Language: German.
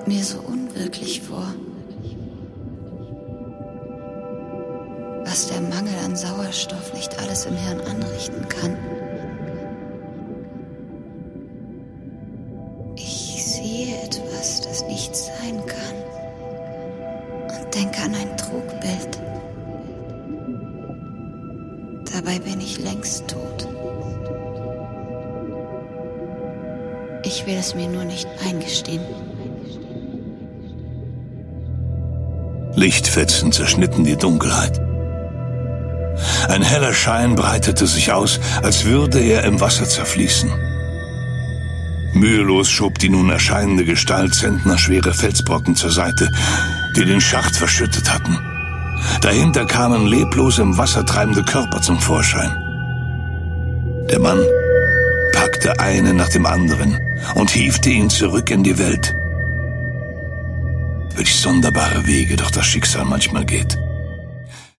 mir so unwirklich vor. Was der Mangel an Sauerstoff nicht alles im Hirn anrichten kann. Ich sehe etwas, das nicht sein kann. Und denke an ein Trugbild. Dabei bin ich längst tot. Ich will es mir nur nicht eingestehen. Lichtfetzen zerschnitten die Dunkelheit. Ein heller Schein breitete sich aus, als würde er im Wasser zerfließen. Mühelos schob die nun erscheinende Gestalt zentnerschwere Felsbrocken zur Seite, die den Schacht verschüttet hatten. Dahinter kamen leblos im Wasser treibende Körper zum Vorschein. Der Mann packte einen nach dem anderen und hiefte ihn zurück in die Welt. Welch sonderbare Wege doch das Schicksal manchmal geht.